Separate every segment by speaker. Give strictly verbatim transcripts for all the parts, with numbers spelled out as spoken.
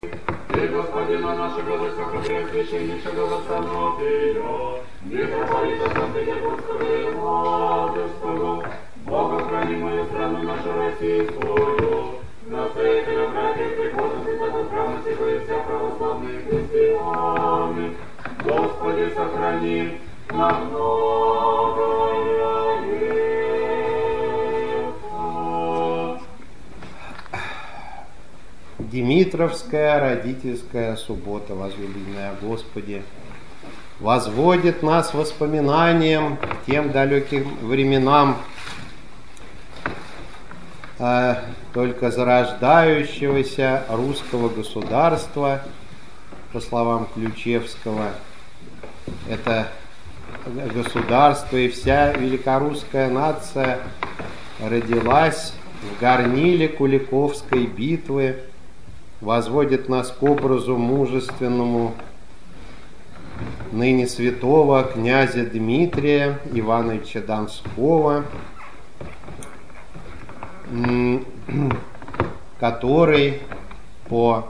Speaker 1: И Господина нашего высокопреосвященнейшего восстановия, митрополита Санкт-Петербургского Владыского, Бога храни мою страну нашу российскую, настоятеля братьев приходов святого храма сего и вся православные христиане. Господи, сохрани на многое лето.
Speaker 2: Димитровская родительская суббота, возлюбленная Господи, возводит нас воспоминанием к тем далеким временам э, только зарождающегося русского государства, по словам Ключевского. Это государство и вся великорусская нация родилась в горниле Куликовской битвы, возводит нас к образу мужественному ныне святого князя Дмитрия Ивановича Донского, который по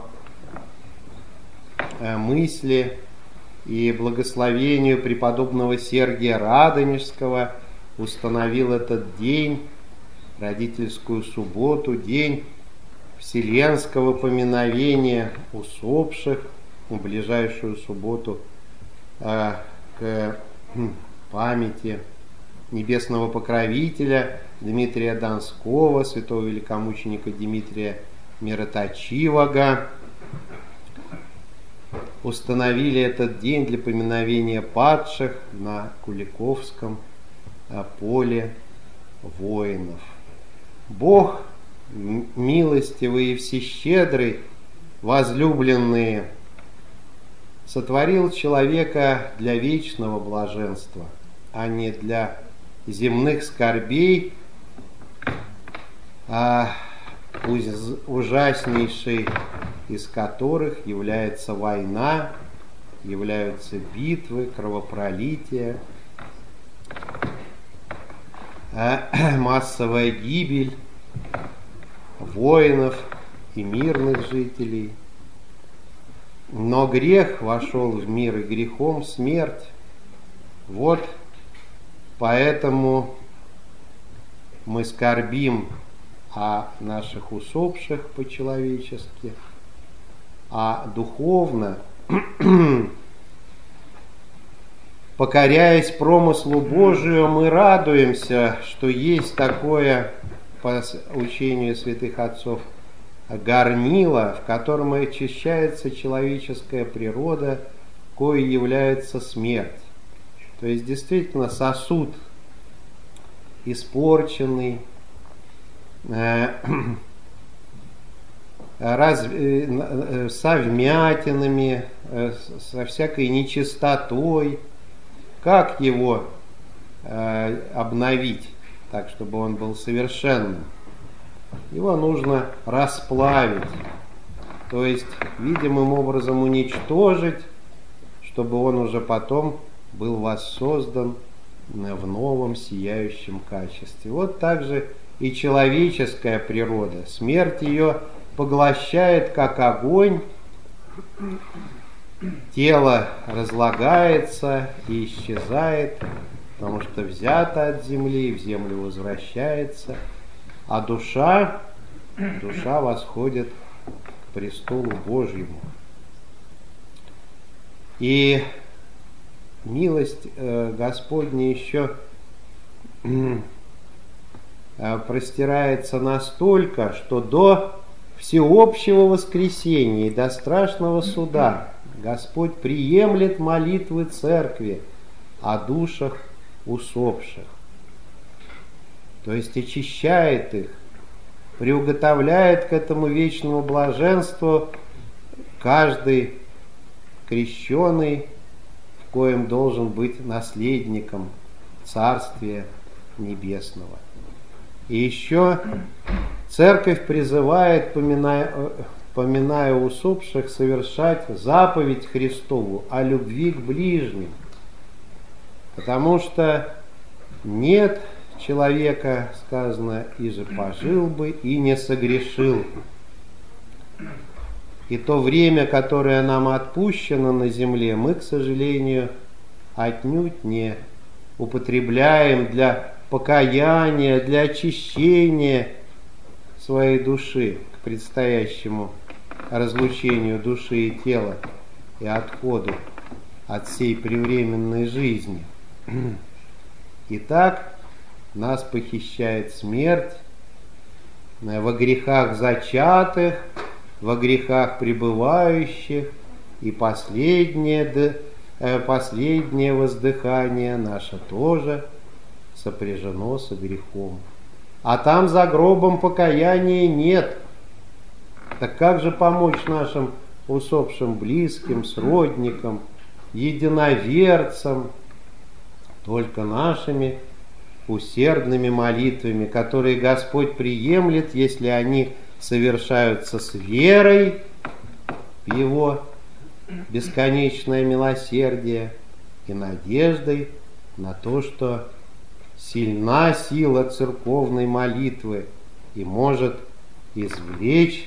Speaker 2: мысли и благословению преподобного Сергия Радонежского установил этот день, родительскую субботу, день вселенского поминовения усопших, в ближайшую субботу э, к памяти небесного покровителя Дмитрия Донского, святого великомученика Дмитрия Мироточивого. Установили этот день для поминовения падших на Куликовском э, поле воинов. Бог милостивый и всещедрый, возлюбленные, сотворил человека для вечного блаженства, а не для земных скорбей, а ужаснейшей из которых является война, являются битвы, кровопролитие, массовая гибель воинов и мирных жителей. Но грех вошел в мир, и грехом смерть. Вот поэтому мы скорбим о наших усопших по-человечески, а духовно, покоряясь промыслу Божию, мы радуемся, что есть такое, по учению святых отцов, горнило, в котором очищается человеческая природа, коей является смерть. То есть действительно сосуд испорченный, э, раз, э, со вмятинами, э, со всякой нечистотой. Как его э, обновить так, чтобы он был совершенным? Его нужно расплавить, то есть видимым образом уничтожить, чтобы он уже потом был воссоздан в новом сияющем качестве. Вот так же и человеческая природа. Смерть ее поглощает, как огонь, тело разлагается и исчезает, потому что взято от земли и в землю возвращается, а душа, душа восходит к престолу Божьему. И милость э, Господня еще э, простирается настолько, что до всеобщего воскресения и до страшного суда Господь приемлет молитвы церкви о душах усопших, то есть очищает их, приуготовляет к этому вечному блаженству каждый крещеный, в коем должен быть наследником Царствия Небесного. И еще Церковь призывает, поминая, поминая усопших, совершать заповедь Христову о любви к ближним, потому что нет человека, сказано, и же пожил бы, и не согрешил. И то время, которое нам отпущено на земле, мы, к сожалению, отнюдь не употребляем для покаяния, для очищения своей души к предстоящему разлучению души и тела и отходу от всей превременной жизни. Итак, нас похищает смерть во грехах зачатых, во грехах пребывающих, и последнее, последнее воздыхание наше тоже сопряжено со грехом. А там за гробом покаяния нет. Так как же помочь нашим усопшим близким, сродникам, единоверцам? Только нашими усердными молитвами, которые Господь приемлет, если они совершаются с верой в Его бесконечное милосердие и надеждой на то, что сильна сила церковной молитвы и может извлечь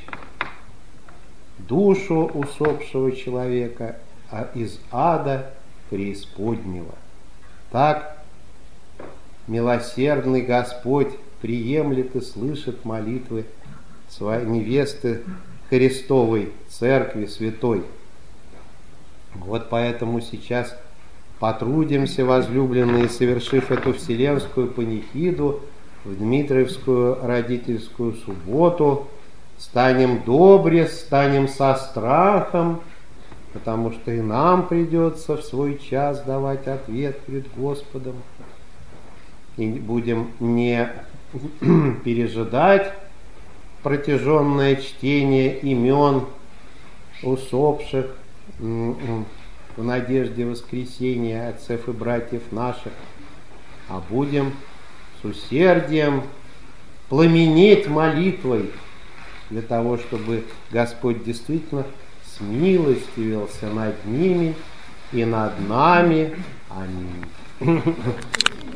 Speaker 2: душу усопшего человека из ада преисподнего. Так милосердный Господь приемлет и слышит молитвы своей невесты Христовой Церкви Святой. Вот поэтому сейчас потрудимся, возлюбленные, совершив эту вселенскую панихиду в Дмитриевскую родительскую субботу, станем добре, станем со страхом, потому что и нам придется в свой час давать ответ пред Господом. И будем не пережидать протяженное чтение имен усопших в надежде воскресения отцев и братьев наших, а будем с усердием пламенеть молитвой для того, чтобы Господь действительно смилостивился над ними и над нами. Аминь.